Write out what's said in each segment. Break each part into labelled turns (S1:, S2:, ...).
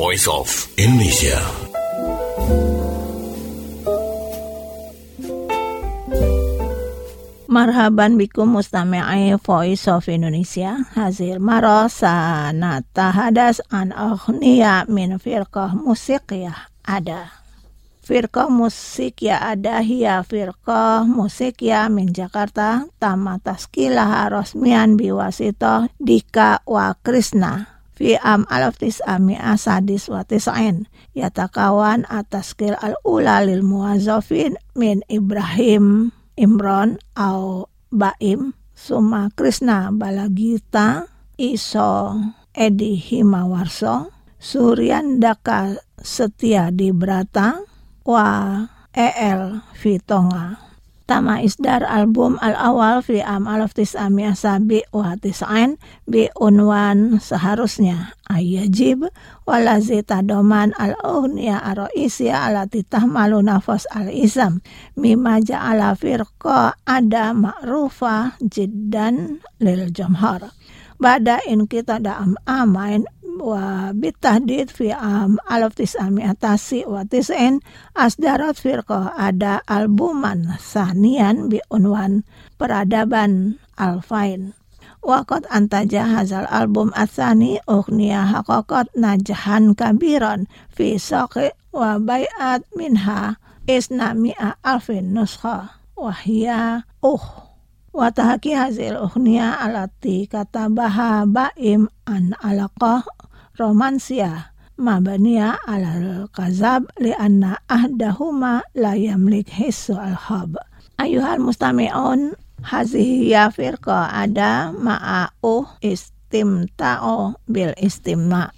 S1: Voice of Indonesia.
S2: Marhaban bikum mustami'i Voice of Indonesia. Hazir maro sanatahadas an aghniya min firqah musikiyah ada. Firqah musik ya ada hiya firqah musik ya min Jakarta tama taskilah rosmian biwasitoh Dika wa Krisna fi am alaftis ami asadis wa tis'ain yatakawan ataskil al-ula lil muwazzafin min Ibrahim Imron au Baim Suma Krisna Balagita Iso Edi Himawarso Suryandaka Setia Dibrata wa EL Fitonga tama isdar album al-awal fi am alaftis ami asabi wa tis'ain bi unwan seharusnya ayajib walazi tadoman al-ughniya ar-ra'isiyya alati tahmalu nafas al-isam mimma ja'ala firqa ada ma'rufa jiddan lil jamhar bada in kita da'am amain wa bitahdid fi am alaftis ami atasi wa tis'in asdarat firqa ada albuman sanian bi unwan peradaban alfain waqad antaja hazal album atsani ughniya haqaqat najahan kabiran fi saqi wa bai'at minha isnami'a alfin nuskha wa hiya wa tahaki hazil ughniya alati katabaha Baim an alaqah romansia mabaniya alal kazab lianna ahdahuma la yamlik hissu al-hab ayuhal mustami'un hazihi ya firqa ada ma'a'uh istimta'u bil istimna'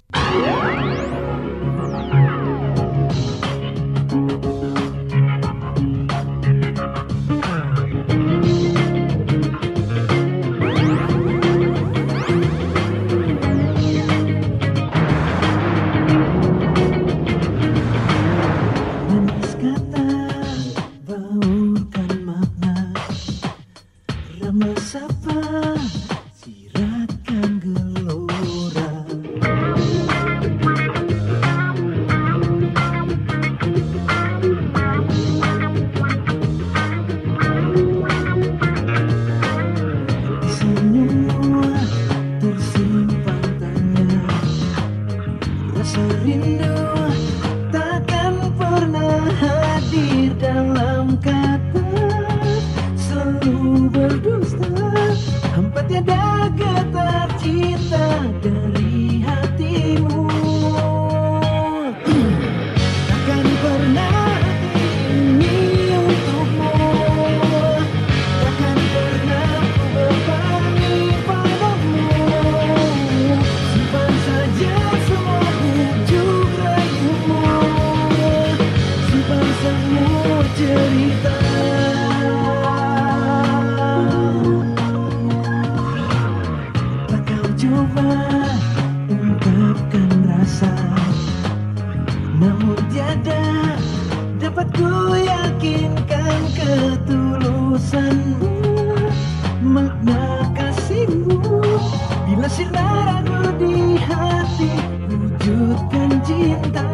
S3: Bila sinar ragu di hati wujudkan cinta